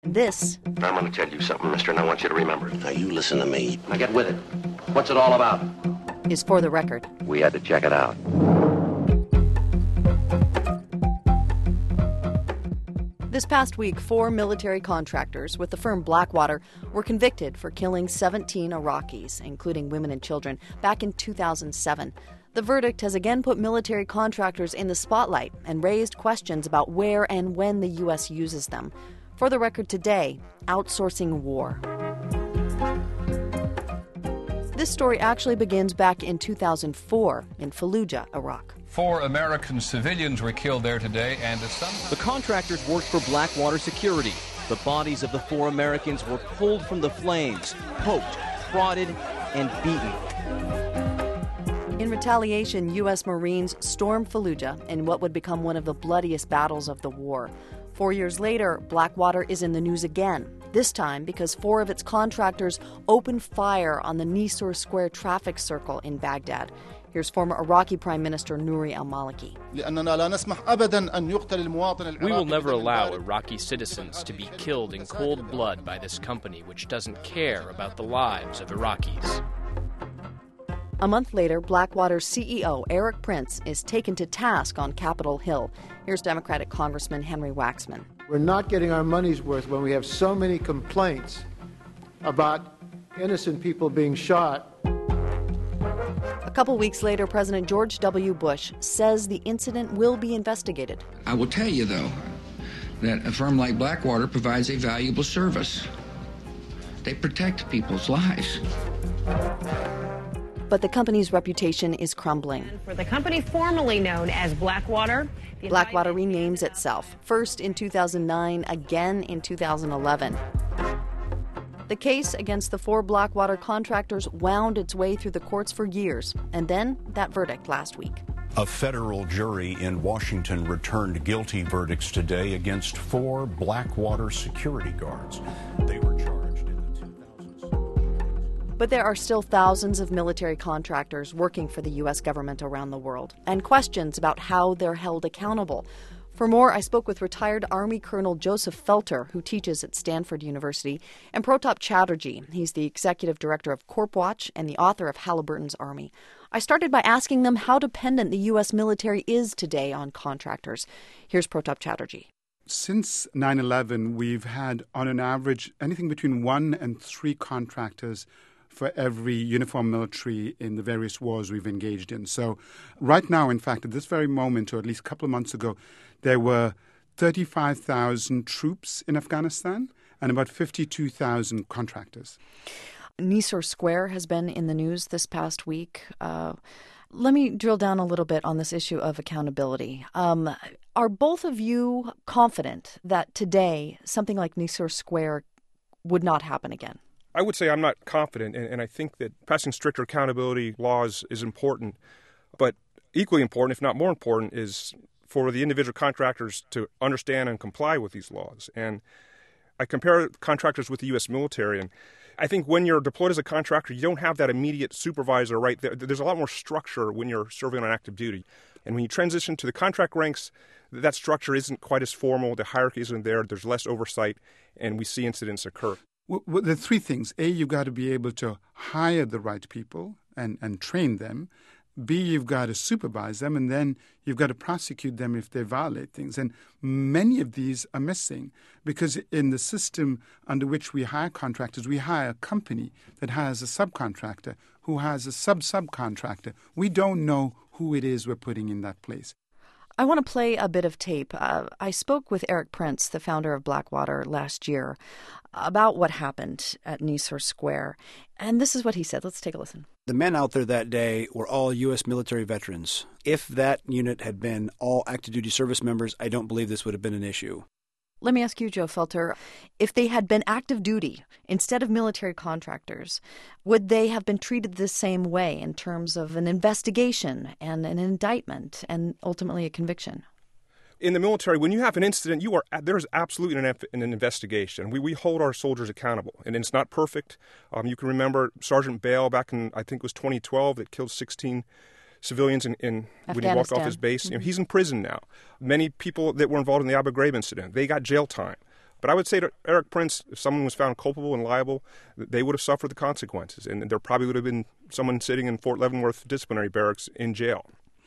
This I'm going to tell you something, mister, and I want you to remember it. Now you listen to me. Now get with it. What's it all about? is For the Record. We had to check it out. This past week, 4 military contractors with the firm Blackwater were convicted for killing 17 Iraqis, including women and children, back in 2007. The verdict has again put military contractors in the spotlight and raised questions about where and when the U.S. uses them. For the Record today, outsourcing war. This story actually begins back in 2004 in Fallujah, Iraq. 4 American civilians were killed there today, and the contractors worked for Blackwater Security. The bodies of the 4 Americans were pulled from the flames, poked, prodded, and beaten. In retaliation, U.S. Marines stormed Fallujah in what would become one of the bloodiest battles of the war. 4 years later, Blackwater is in the news again, this time because 4 of its contractors opened fire on the Nisour Square traffic circle in Baghdad. Here's former Iraqi Prime Minister Nouri al-Maliki. We will never allow Iraqi citizens to be killed in cold blood by this company which doesn't care about the lives of Iraqis. A month later, Blackwater's CEO, Erik Prince, is taken to task on Capitol Hill. Here's Democratic Congressman Henry Waxman. We're not getting our money's worth when we have so many complaints about innocent people being shot. A couple weeks later, President George W. Bush says the incident will be investigated. I will tell you, though, that a firm like Blackwater provides a valuable service. They protect people's lives. But the company's reputation is crumbling. For the company formerly known as Blackwater, Blackwater renames itself, first in 2009, again in 2011. The case against the 4 Blackwater contractors wound its way through the courts for years, and then that verdict last week. A federal jury in Washington returned guilty verdicts today against 4 Blackwater security guards. They were charged in the 2000s. But there are still thousands of military contractors working for the U.S. government around the world, and questions about how they're held accountable. For more, I spoke with retired Army Colonel Joseph Felter, who teaches at Stanford University, and Pratap Chatterjee. He's the executive director of CorpWatch and the author of Halliburton's Army. I started by asking them how dependent the U.S. military is today on contractors. Here's Pratap Chatterjee. Since 9/11, we've had, on an average, anything between 1 and 3 contractors for every uniformed military in the various wars we've engaged in. So right now, in fact, at this very moment, or at least a couple of months ago, there were 35,000 troops in Afghanistan and about 52,000 contractors. Nisour Square has been in the news this past week. Let me drill down a little bit on this issue of accountability. Are both of you confident that today something like Nisour Square would not happen again? I would say I'm not confident, and I think that passing stricter accountability laws is important. But equally important, if not more important, is for the individual contractors to understand and comply with these laws. And I compare contractors with the U.S. military, and I think when you're deployed as a contractor, you don't have that immediate supervisor right there. There's a lot more structure when you're serving on active duty. And when you transition to the contract ranks, that structure isn't quite as formal. The hierarchy isn't there. There's less oversight, and we see incidents occur. Well, there are 3 things. A, you've got to be able to hire the right people and train them. B, you've got to supervise them, and then you've got to prosecute them if they violate things. And many of these are missing because in the system under which we hire contractors, we hire a company that has a subcontractor who has a subcontractor. We don't know who it is we're putting in that place. I want to play a bit of tape. I spoke with Erik Prince, the founder of Blackwater, last year about what happened at Nisour Square. And this is what he said. Let's take a listen. The men out there that day were all U.S. military veterans. If that unit had been all active duty service members, I don't believe this would have been an issue. Let me ask you, Joe Felter, if they had been active duty instead of military contractors, would they have been treated the same way in terms of an investigation and an indictment and ultimately a conviction? In the military, when you have an incident, there's absolutely an investigation. We hold our soldiers accountable, and it's not perfect. You can remember Sergeant Bale back in, I think it was 2012, that killed 16 civilians in when he walked off his base. Mm-hmm. He's in prison now. Many people that were involved in the Abu Ghraib incident, they got jail time. But I would say to Erik Prince, if someone was found culpable and liable, they would have suffered the consequences. And there probably would have been someone sitting in Fort Leavenworth disciplinary barracks in jail.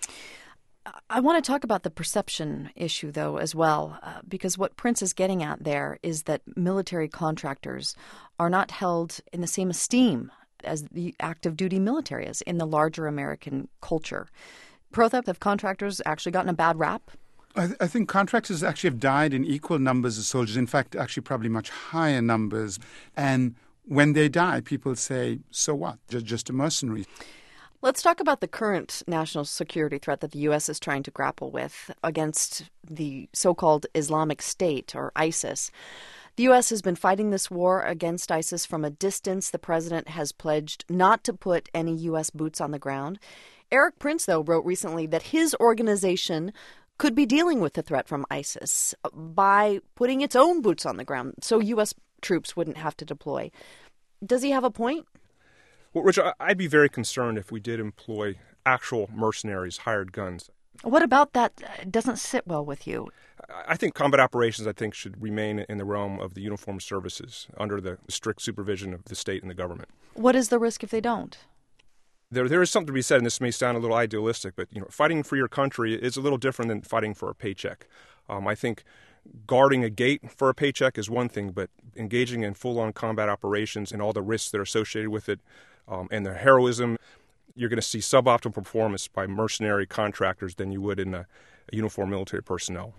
I want to talk about the perception issue, though, as well, because what Prince is getting at there is that military contractors are not held in the same esteem as the active duty military is in the larger American culture. Prothap, have contractors actually gotten a bad rap? I think contractors actually have died in equal numbers as soldiers. In fact, actually probably much higher numbers. And when they die, people say, so what? Just a mercenary. Let's talk about the current national security threat that the U.S. is trying to grapple with against the so-called Islamic State, or ISIS. The U.S. has been fighting this war against ISIS from a distance. The president has pledged not to put any U.S. boots on the ground. Erik Prince, though, wrote recently that his organization could be dealing with the threat from ISIS by putting its own boots on the ground so U.S. troops wouldn't have to deploy. Does he have a point? Well, Rich, I'd be very concerned if we did employ actual mercenaries, hired guns. What about that doesn't sit well with you? I think combat operations, should remain in the realm of the uniformed services under the strict supervision of the state and the government. What is the risk if they don't? There is something to be said, and this may sound a little idealistic, but fighting for your country is a little different than fighting for a paycheck. I think guarding a gate for a paycheck is one thing, but engaging in full-on combat operations and all the risks that are associated with it, and the heroism, you're going to see suboptimal performance by mercenary contractors than you would in a uniformed military personnel.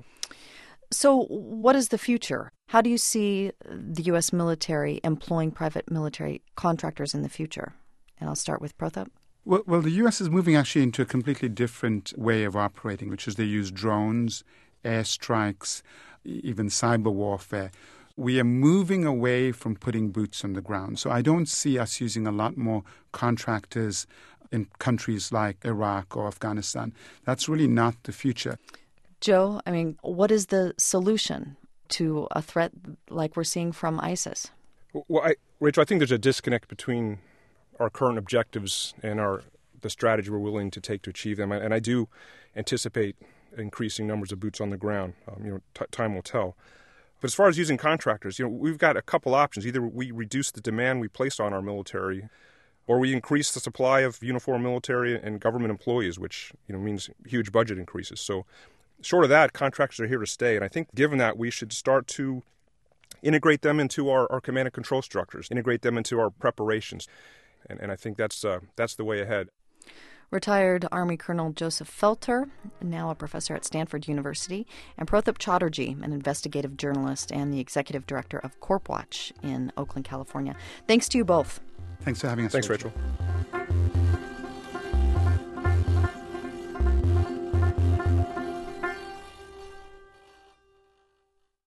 So what is the future? How do you see the U.S. military employing private military contractors in the future? And I'll start with Prothap. Well, the U.S. is moving actually into a completely different way of operating, which is they use drones, airstrikes, even cyber warfare. We are moving away from putting boots on the ground. So I don't see us using a lot more contractors in countries like Iraq or Afghanistan. That's really not the future. Joe, what is the solution to a threat like we're seeing from ISIS? Well, Rachel, I think there's a disconnect between our current objectives and the strategy we're willing to take to achieve them. And I do anticipate increasing numbers of boots on the ground. Time will tell. But as far as using contractors, we've got a couple options. Either we reduce the demand we place on our military, or we increase the supply of uniformed military and government employees, which means huge budget increases. So short of that, contractors are here to stay. And I think given that, we should start to integrate them into our command and control structures, integrate them into our preparations. And I think that's the way ahead. Retired Army Colonel Joseph Felter, now a professor at Stanford University, and Prothap Chatterjee, an investigative journalist and the executive director of Corp Watch in Oakland, California. Thanks to you both. Thanks for having us. Thanks, Rachel.